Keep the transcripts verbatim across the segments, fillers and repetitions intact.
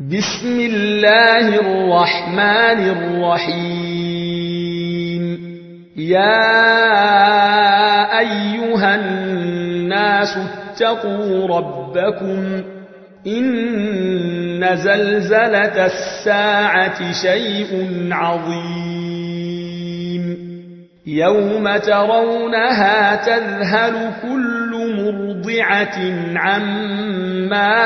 بسم الله الرحمن الرحيم يا أيها الناس اتقوا ربكم إن زلزلة الساعة شيء عظيم يوم ترونها تذهل كل مرضعة عما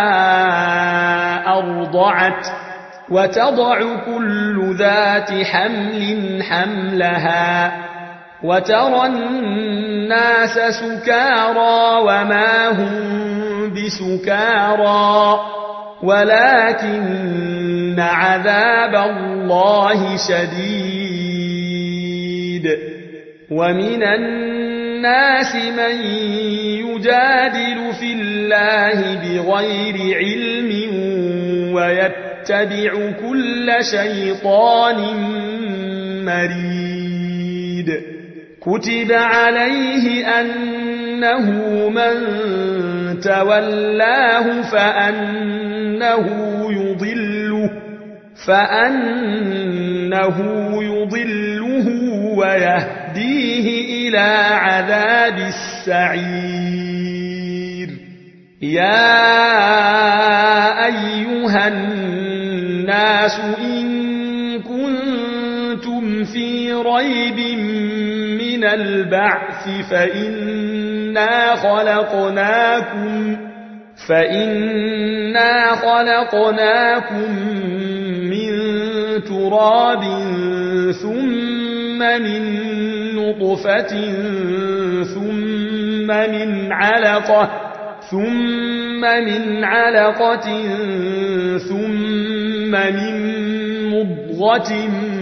أرضعت وتضع كل ذات حمل حملها وترى الناس سكارى وما هم بسكارى ولكن عذاب الله شديد ومن الناس من يجادل في الله بغير علم ويتبع كل شيطان مريد كتب عليه أنه من تولاه فأنه يضله فأنه يضله ويهديه إلى عذاب السعير يا أيها الناس إن كنتم في ريب من البعث فإنا خلقناكم فإنا خلقناكم من تراب ثم من نطفة ثم من علقة ثم من علقة ثم من مضغة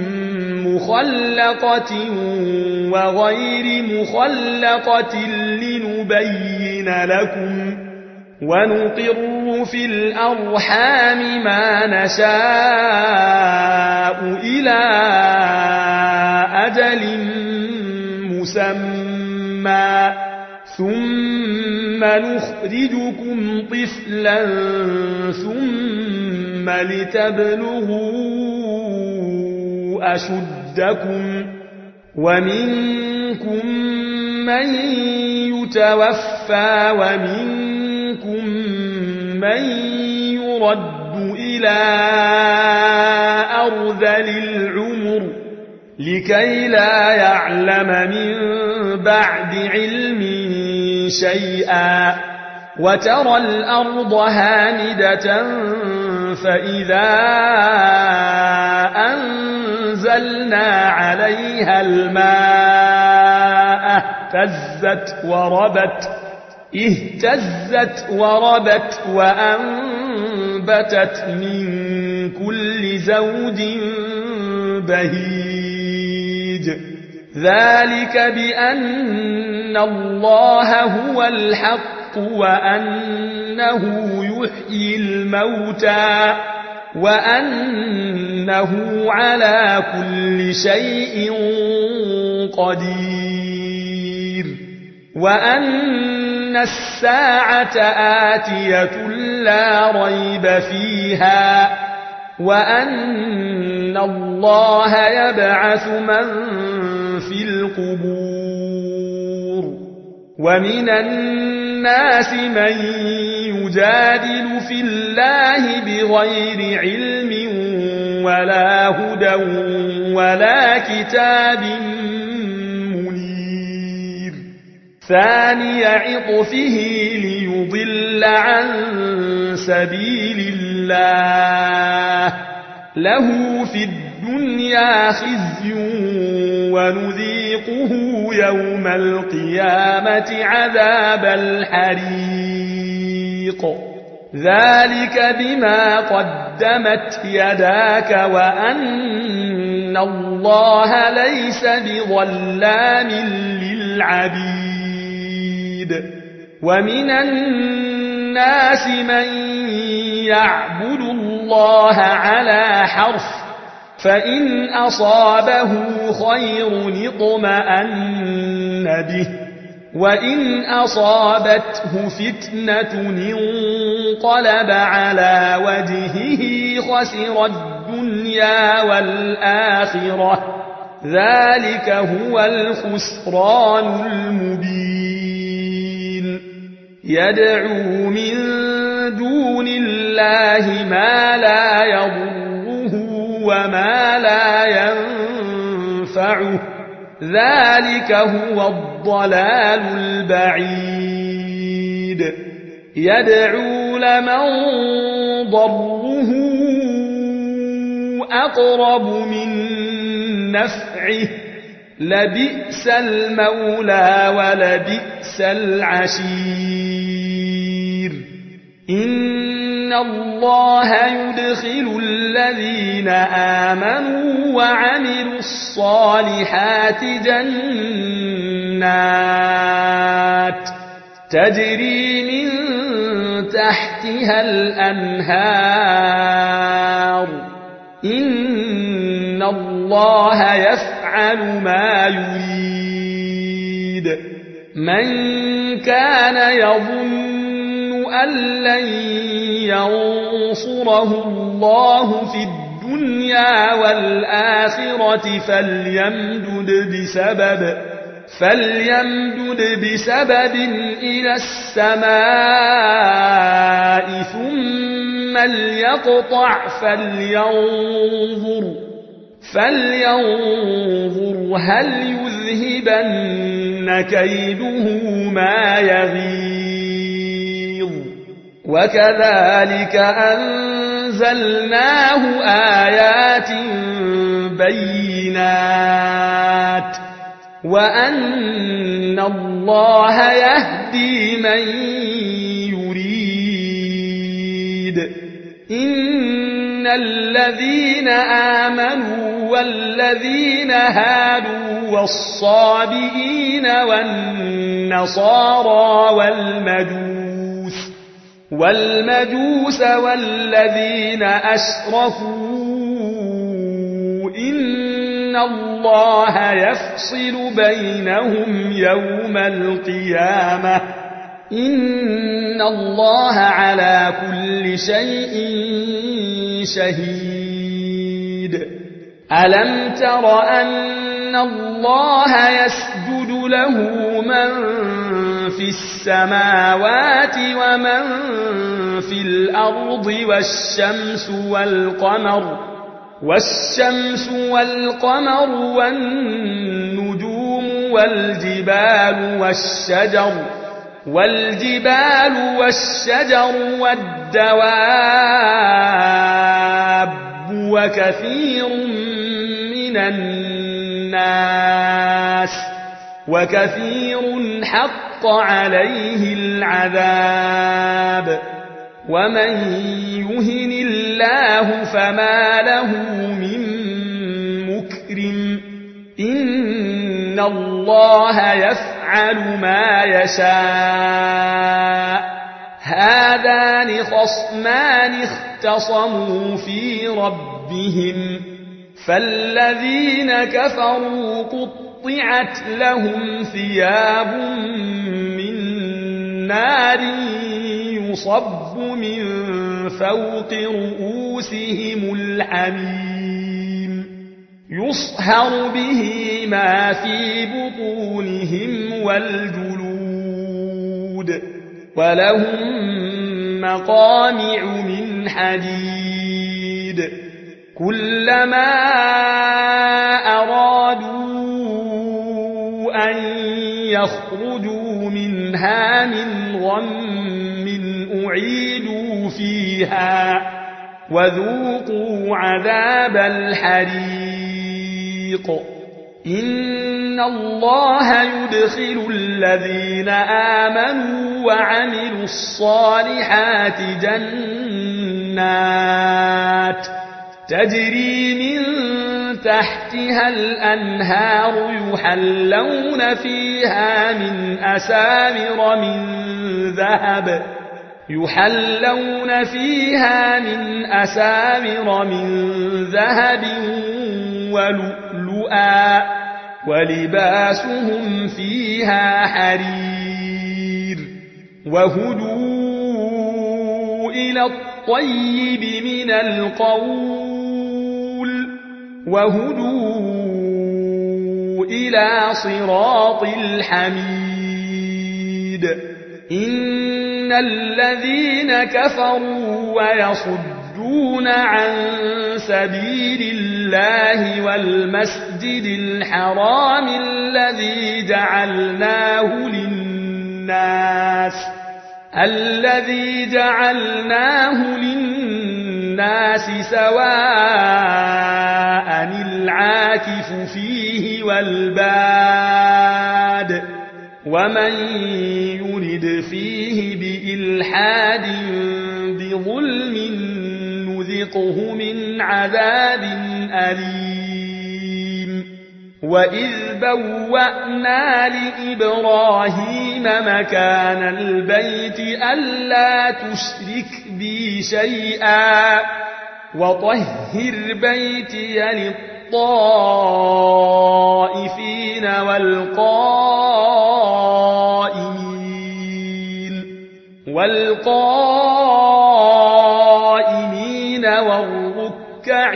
مخلقة وغير مخلقة لنبين لكم ونقر في الأرحام ما نشاء إلى أجل مسمى ثم نخرجكم طفلا ثم لتبلغوا أشدكم ومنكم من يتوفى ومنكم من يرد إلى أرذل العمر لكي لا يعلم من بعد علم شيئا وترى الأرض هامدة فإذا أنزلنا عليها الماء اهتزت وربت اهتزت وربت وأنبتت من كل زوج بهيج ذلك بأن الله هو الحق وأنه يحيي الموتى وأنه على كل شيء قدير وأن الساعة آتية لا ريب فيها وأن الله يبعث من في القبور ومن الناس من يجادل في الله بغير علم ولا هدى ولا كتاب منير ثاني عطفه ليضل عن سبيل الله له في الدنيا خزي ونذيقه يوم القيامة عذاب الحريق ذلك بما قدمت يداك وأن الله ليس بظلام للعبيد ومن الناس من يعبد الله على حرف فإن أصابه خير اطمأن به وإن أصابته فتنة انقلب على وجهه خسر الدنيا والآخرة ذلك هو الخسران المبين يدعو من دون الله ما لا يضره وما لا ينفعه ذلك هو الضلال البعيد يدعو لمن ضره أقرب من نفعه لبئس المولى ولبئس العشير إن الله يدخل الذين آمنوا وعملوا الصالحات جنات تجري من تحتها الأنهار إن الله يفعل ما يريد من كان يظن أن لن ينصره الله في الدنيا والآخرة فليمدد بسبب فليمدد بسبب إلى السماء ثم ليقطع فلينظر فلينظر هل يذهبن كيده ما يغيظ وكذلك أنزلناه آيات بينات وأن الله يهدي من يريد إن الذين آمنوا والذين هادوا والصابئين والنصارى والمجوس والمجوس والذين أشركوا إن الله يفصل بينهم يوم القيامة إن الله على كل شيء شهيد ألم تر أن الله يسجد له من في السماوات ومن في الأرض والشمس والقمر والشمس والقمر والنجوم والجبال والشجر والجبال والشجر والدواب وكثير من الناس وكثير حق عليه العذاب ومن يهن الله فما له من مكرم إن الله يفعل ما يشاء هذان خصمان اختصموا في ربهم فالذين كفروا قطعت لهم ثياب من نار يصب من فوق رؤوسهم الحميم يصهر به ما في بطونهم والجلود ولهم مقامع من حديد كلما أرادوا أن يخرجوا منها من غم أعيدوا فيها وذوقوا عذاب الحريق إن الله يدخل الذين آمنوا وعملوا الصالحات جنات تجري من تحتها الأنهار يحلون فيها من أساور من ذهب يحلون فيها من أساور من ذهب ولؤلؤا ولباسهم فيها حرير وهدوا إلى الطيب من القول وهدوا إلى صراط الحميد إن الذين كفروا ويصدون عن سبيل الله والمسجد الحرام الذي جعلناه للناس الذي جعلناه للناس سواء العاكف فيه والباد ومن يرد فيه بإلحاد بظلم نذقه من عذاب أليم وإذ بوأنا لإبراهيم مكان البيت ألا تشرك بي شيئا وطهر بيتي للطائفين والقائمين والقائمين والركع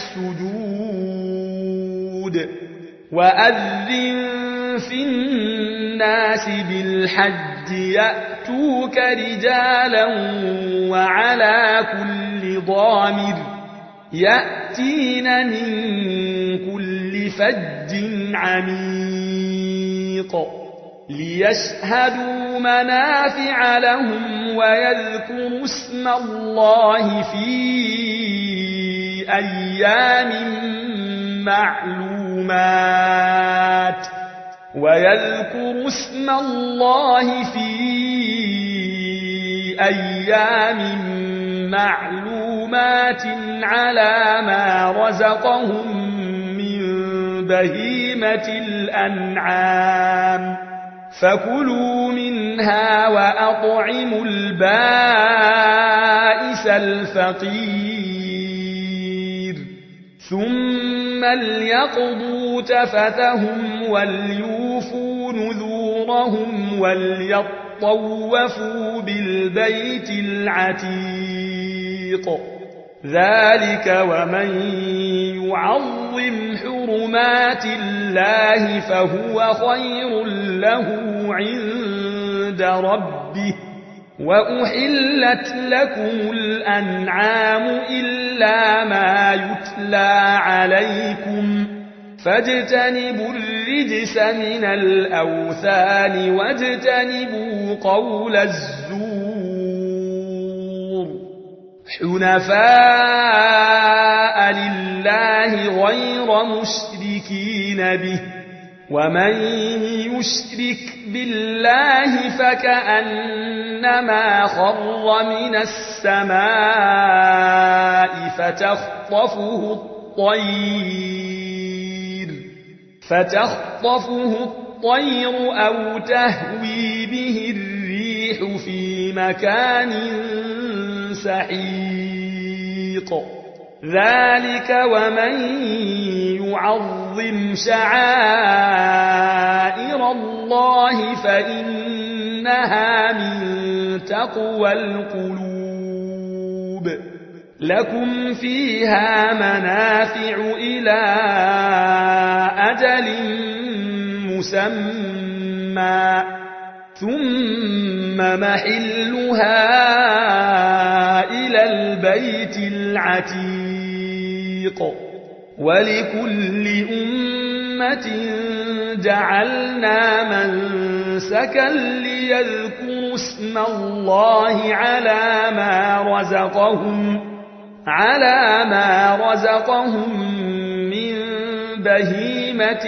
السجود وأذن في الناس بالحج يأتوك رجالا وعلى كل ضامر يأتين من كل فج عميق ليشهدوا منافع لهم ويذكروا اسم الله في أيام معلومات ويذكروا اسم الله في أيام معلومات على ما رزقهم من بهيمة الأنعام فكلوا منها وأطعموا البائس الفقير ثم ليقضوا تفثهم وليوفوا نذورهم وليطوفوا بالبيت العتيق ذلك ومن يعظم حرمات الله فهو خير له عند ربه وأحلت لكم الأنعام إلا ما يتلى عليكم فاجتنبوا الرجس من الأوثان واجتنبوا قول الزور حنفاء لله غير مشركين به ومن يشرك بالله فكأنما خر من السماء فتخطفه الطير فتخطفه الطير أو تهوي به الريح في مكان سحيق ذلك ومن يعظم شعائر الله فإنها من تقوى القلوب لكم فيها منافع إلى أجل مسمى ثم محلها إلى البيت العتيق ولكل أمة جعلنا منسكا ليذكروا اسم الله على ما رزقهم على ما رزقهم من بهيمة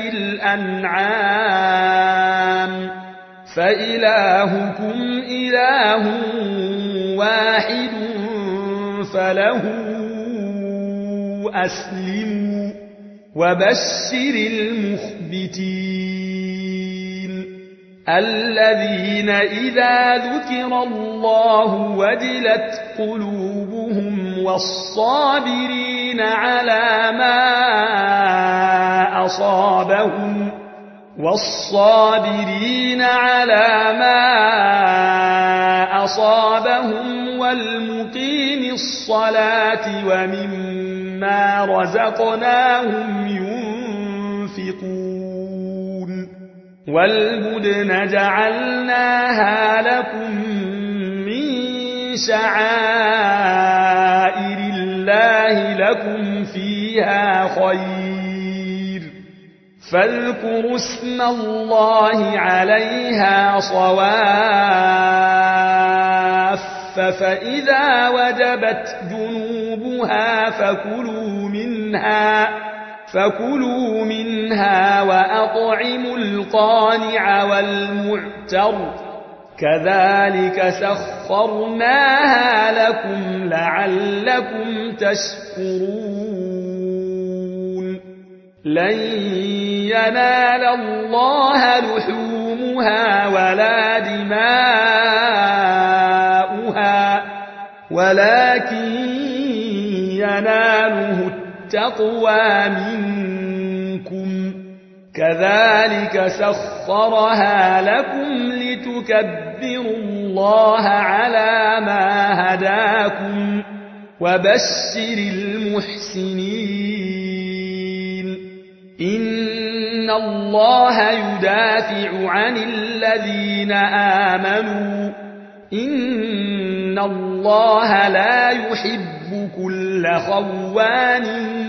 الأنعام فإلهكم إله واحد فله أسلموا وبشر المخبتين الذين إذا ذكر الله وجلت قلوبهم والصابرين على ما أصابهم والصابرين على ما أصابهم والمقيم الصلاة ومما رزقناهم ينفقون والبدن جعلناها لكم من شعائر الله لكم فيها خير فاذكروا اسم الله عليها صواف فإذا وجبت جنوبها فكلوا منها فكلوا منها وأطعموا القانع والمعتر كذلك سخرناها لكم لعلكم تشكرون لن ينال الله لحومها ولا دماؤها ولكن يناله التقوى منكم كذلك سخرها لكم لتكبروا الله على ما هداكم وبشر المحسنين إن الله يدافع عن الذين آمنوا إن الله لا يحب كل خوان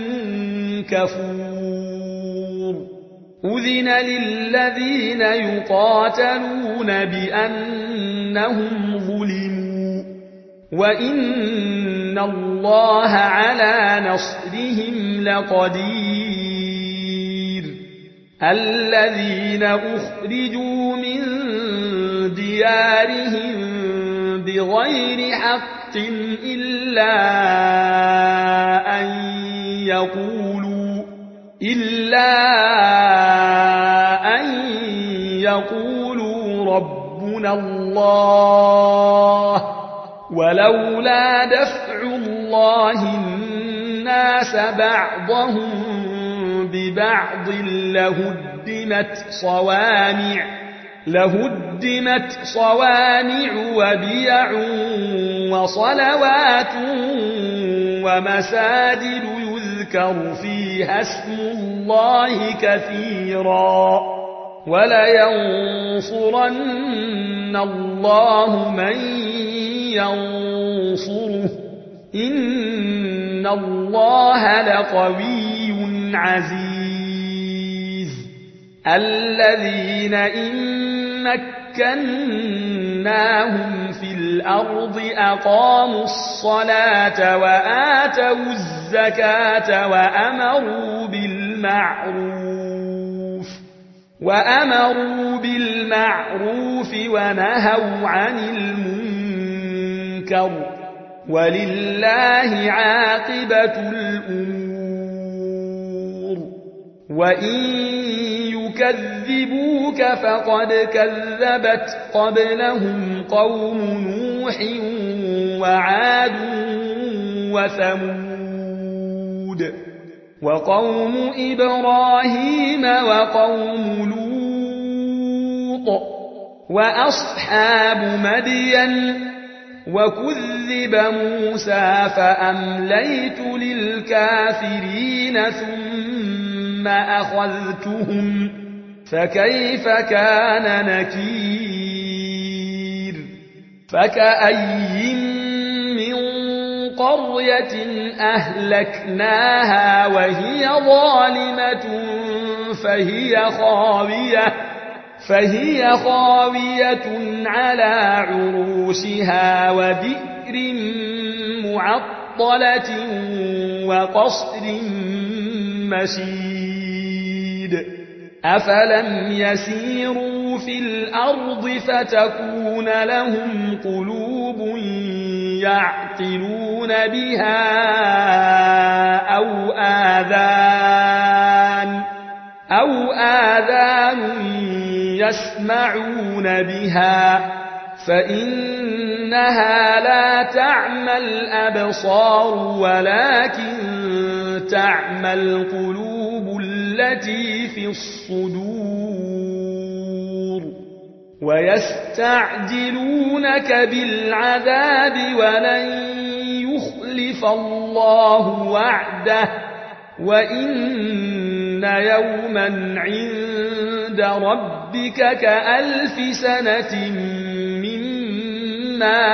كفور أذن للذين يقاتلون بأنهم ظلموا وإن الله على نصرهم لقدير الذين أخرجوا من ديارهم بغير حق إلا أن يقولوا إلا أن يقولوا ربنا الله ولولا دفع الله الناس بعضهم ببعض لهدمت صوامع لهدمت صوامع وبيع وصلوات ومساجد يذكر فيها اسم الله كثيرا ولينصرن الله من ينصره إن الله لقوي عزيز الذين إن مكناهم في الأرض أقاموا الصلاة وآتوا الزكاة وأمروا بالمعروف وأمروا بالمعروف ونهوا عن المنكر ولله عاقبة الأمور وإن يكذبوك فقد كذبت قبلهم قوم نوح وعاد وثمود وقوم إبراهيم وقوم لوط وأصحاب مدين وكذب موسى فأمليت للكافرين ثم أخذتهم فكيف كان نكير فكأي من قرية أهلكناها وهي ظالمة فهي خاوية فهي خاوية على عروشها وبئر معطلة وقصر مشيد أفلم يسيروا في الأرض فتكون لهم قلوب يعقلون بها أو آذان أو آذان يسمعون بها فإنها لا تعمى الأبصار ولكن تعمى القلوب التي في الصدور ويستعجلونك بالعذاب ولن يخلف الله وعده وإن يوما عند ربك كألف سنة مما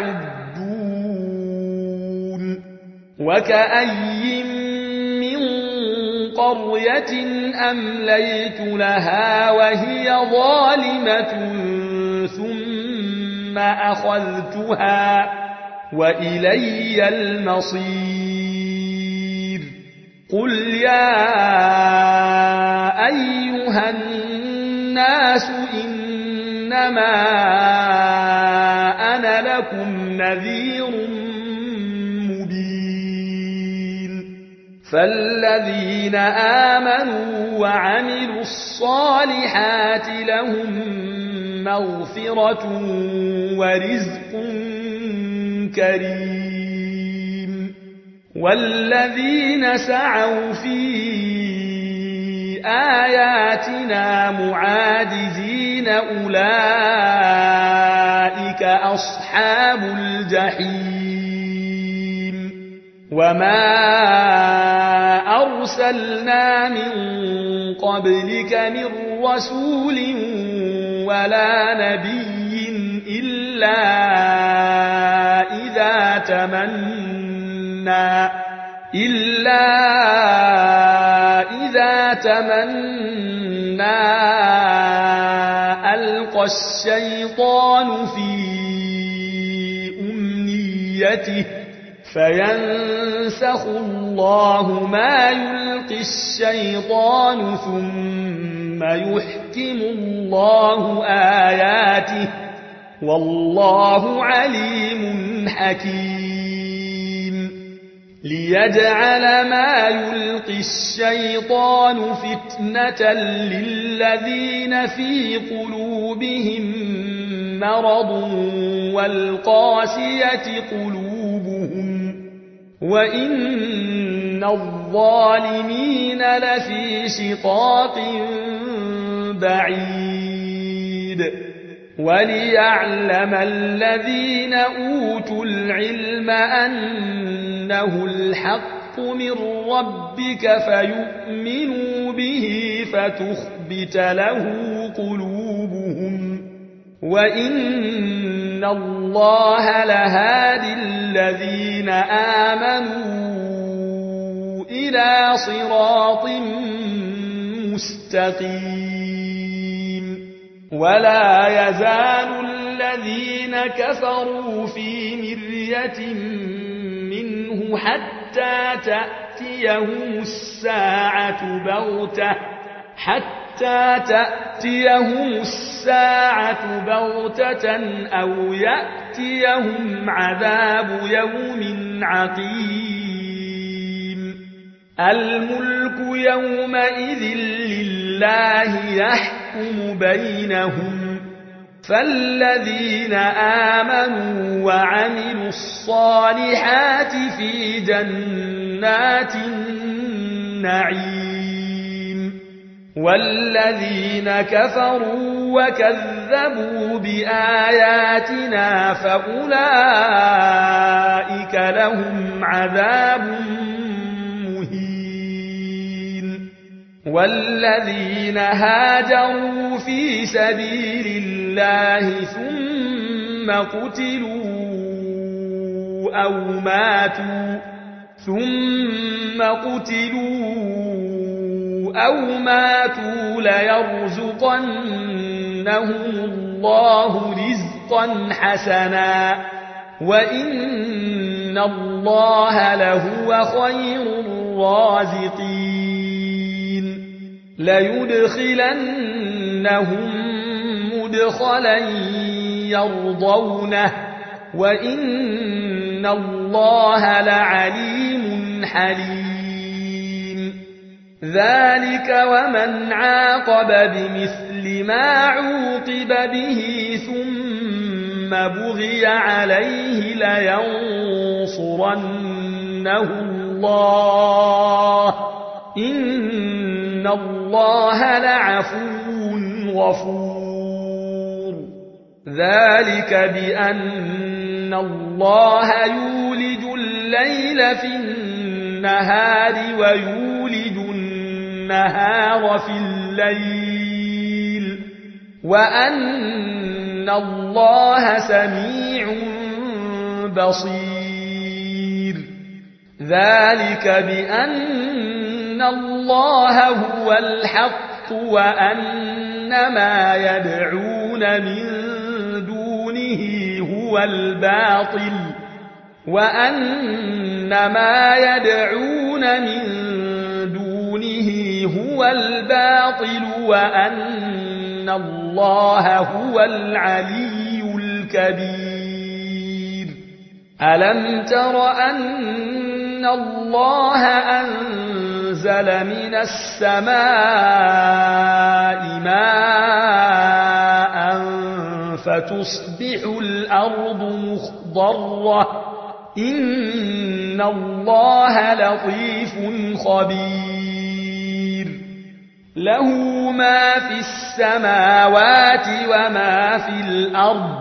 تعدون وكأي من قرية أمليت لها وهي ظالمة ثم أخذتها وإلي المصير قل يا أيها الناس إنما أنا لكم نذير مبين فالذين آمنوا وعملوا الصالحات لهم مغفرة ورزق كريم والذين سعوا في آياتنا معاجزين أولئك أصحاب الجحيم وما أرسلنا من قبلك من رسول ولا نبي إلا إذا تمنى إلا إذا تمنى ألقى الشيطان في أمنيته فينسخ الله ما يلقي الشيطان ثم يحكم الله آياته والله عليم حكيم ليجعل ما يلقي الشيطان فتنة للذين في قلوبهم مرض والقاسية قلوبهم وإن الظالمين لفي شقاق بعيد وليعلم الذين أوتوا العلم أنه الحق من ربك فيؤمنوا به فتخبت له قلوبهم وإن الله لهادي الذين آمنوا إلى صراط مستقيم ولا يزال الذين كفروا في مرية منه حتى تأتيهم الساعة بغتة حتى تأتيهم الساعة بغتة أو يأتيهم عذاب يوم عقيم الملك يومئذ لله يحكم بينهم فالذين آمنوا وعملوا الصالحات في جنات النعيم والذين كفروا وكذبوا بآياتنا فأولئك لهم عذاب مهين والذين هاجروا في سبيل الله ثم قتلوا أو ماتوا ثم قتلوا أو ماتوا ليرزقنهم الله رزقا حسنا وإن الله لهو خير الرازقين ليدخلنهم مدخلا يرضونه وإن الله لعليم حليم ذلك ومن عاقب بمثل ما عوقب به ثم بغي عليه لينصرنه الله إن الله لعفو غفور ذلك بأن الله يولج الليل في النهار ويولج النهار في الليل وأن الله سميع بصير ذلك بأن الله هو الحق وأن ما يدعون من دونه هو الباطل وأن ما يدعون من دونه هو الباطل وأن الله هو العلي الكبير ألم تر أن الله أنزل من السماء ماء فتصبح الأرض مخضرة إن الله لطيف خبير له ما في السماوات وما في الأرض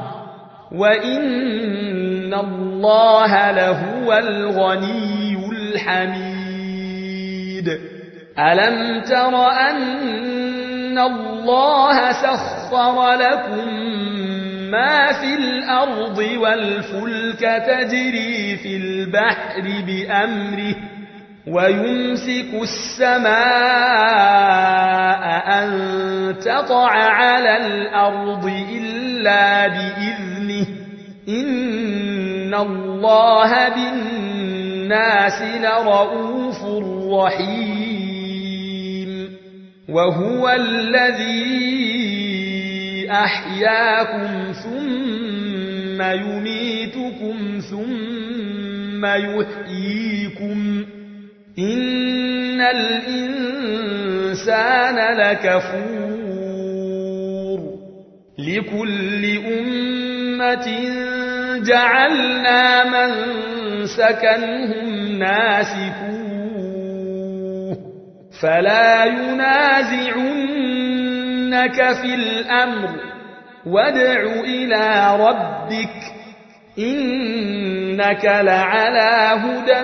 وإن الله لهو الغني الحميد ألم تر أن الله سخر لكم ما في الأرض والفلك تجري في البحر بأمره ويمسك السماء أن تقع على الأرض إلا بإذنه إن الله بالناس لرؤوف رحيم وهو الذي أحياكم ثم يميتكم ثم يحييكم إن الإنسان لكفور لكل أمة جعلنا منسكا هم ناسكوه فلا ينازعنك في الأمر وادع إلى ربك إنك لعلى هدى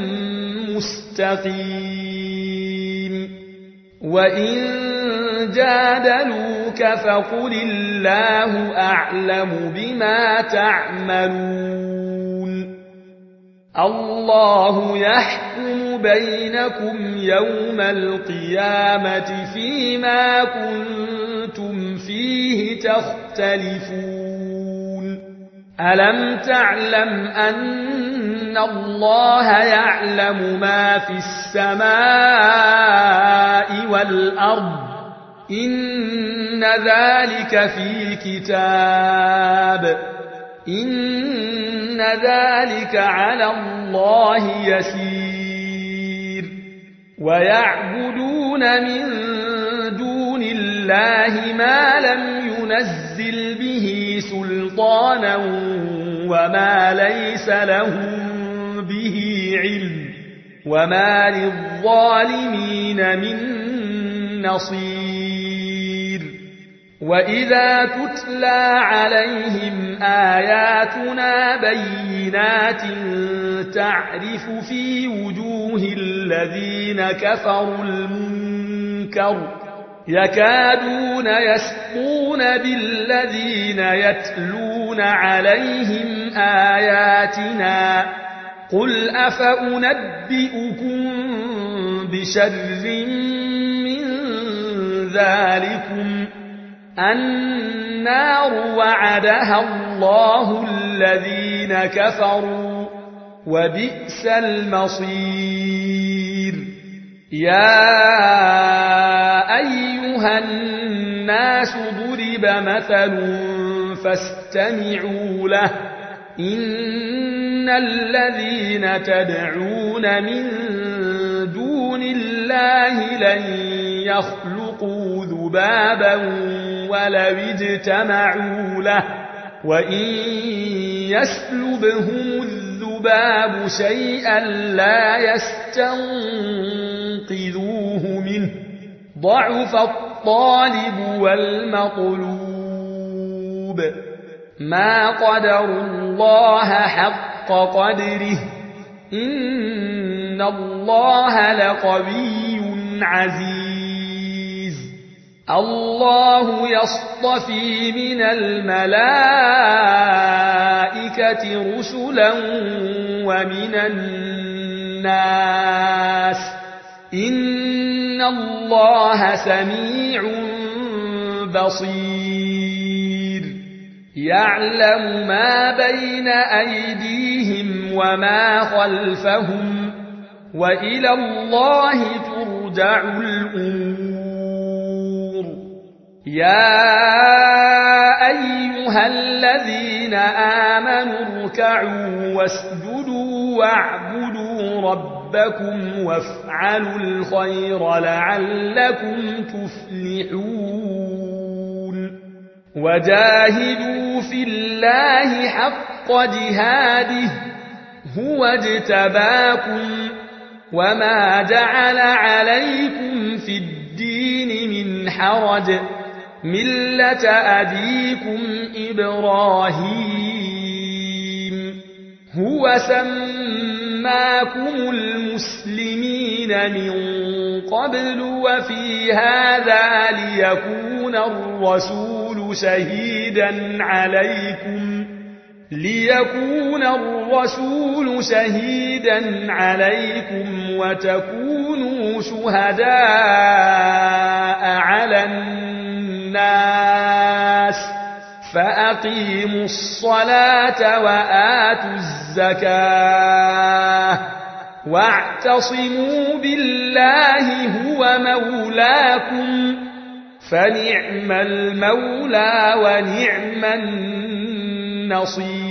مستقيم وإن جادلوك فقل الله أعلم بما تعملون الله يحكم بينكم يوم القيامة فيما كنتم فيه تختلفون ألم تعلم أن الله يعلم ما في السماء والأرض إن ذلك في كتاب إن ذلك على الله يسير ويعبدون من دون الله ما لم ينزل به سلطانا وما ليس لهم به علم وما للظالمين من نصير وإذا تتلى عليهم آياتنا بينات تعرف في وجوه الذين كفروا المنكر يكادون يسطون بالذين يتلون عليهم آياتنا قل أفأنبئكم بشر من ذلكم النار وعدها الله الذين كفروا وبئس المصير يا أيها الناس ضرب مثل فاستمعوا له إن الذين تدعون من دون الله لن يخلقوا ذبابا ولو اجتمعوا له وإن يسلبهم الذباب شيئا لا يستنقذوه منه ضعف الطالب والمطلوب ما قدروا الله حق قدره إن الله لقوي عزيز الله يصطفي من الملائكة رسلا ومن الناس إن الله سميع بصير يعلم ما بين أيديهم وما خلفهم وإلى الله ترجع الأمور يا أيها الذين آمنوا اركعوا واسجدوا واعبدوا ربكم وافعلوا الخير لعلكم تفلحون وجاهدوا في الله حق جهاده هو اجتباكم وما جعل عليكم في الدين من حرج ملة أبيكم إبراهيم هو سماكم المسلمين من قبل وفي هذا ليكون الرسول شهيدا عليكم ليكون الرسول شهيدا عليكم وتكونوا شهداء على الناس فأقيموا الصلاة وآتوا الزكاة واعتصموا بالله هو مولاكم فنعم المولى ونعم النصير